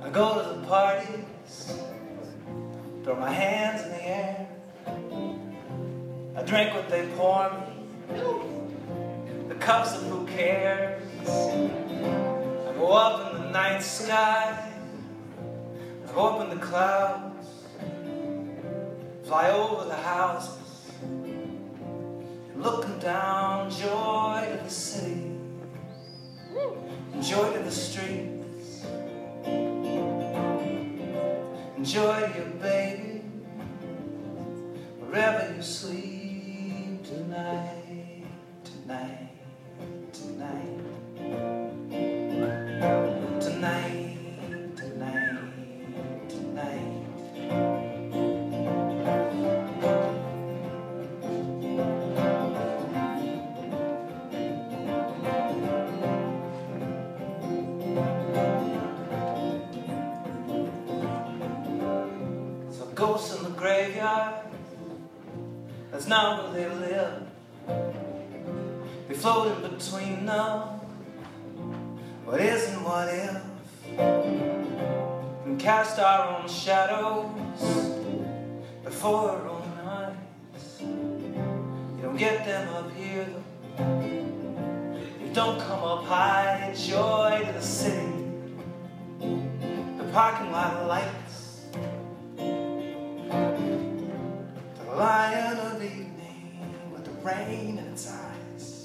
I go to the parties, throw my hands in the air. I drink what they pour me, the cups of who cares. I go up in the night sky, I go up in the clouds, fly over the houses, looking down, joy to the city, and joy to the streets, and joy to your baby, wherever you sleep tonight, tonight, tonight, tonight, tonight, tonight. Ghosts in the graveyard, that's not where they live. They float in between them, what is and what if, and cast our own shadows before our own eyes. You don't get them up here though, you don't come up high. Joy to the city, the parking lot lights, lion of evening with the rain in its eyes.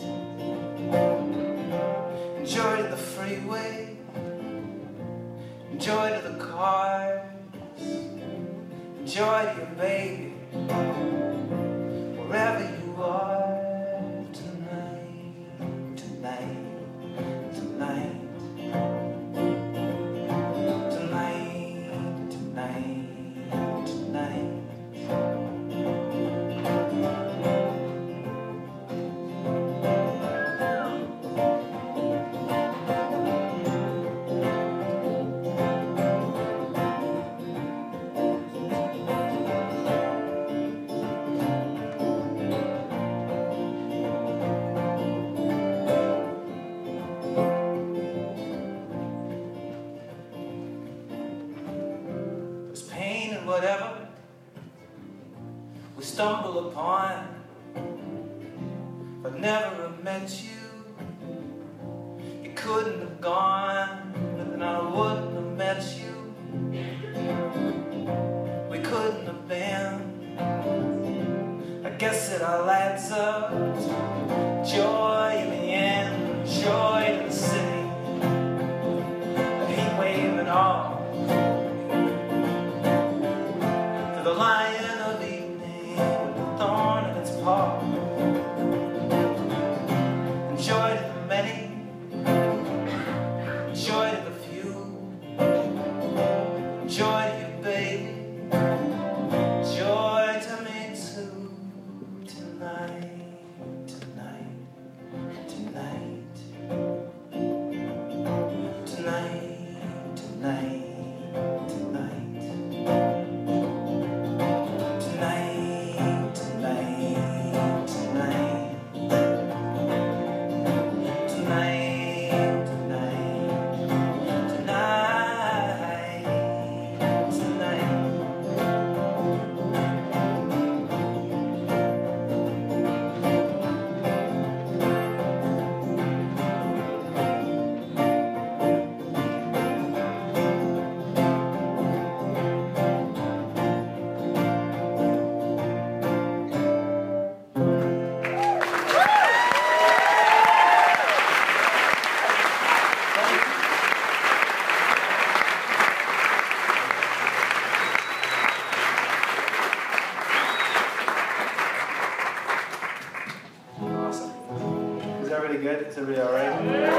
Joy to the freeway, joy to the cars, joy to your baby, wherever you are tonight, tonight, tonight, tonight, tonight, tonight. Whatever we stumble upon, but never have met you. You couldn't have gone, and I wouldn't have met you. We couldn't have been. I guess it all adds up. Joy in the end, joy to the city, the heat wave and all. The lion of evening with the thorn in its paw, and joy to the many, joy to the few, joy to your baby, joy to me too. Tonight, tonight, tonight, tonight, tonight, tonight. Is everybody good? Is everybody all right?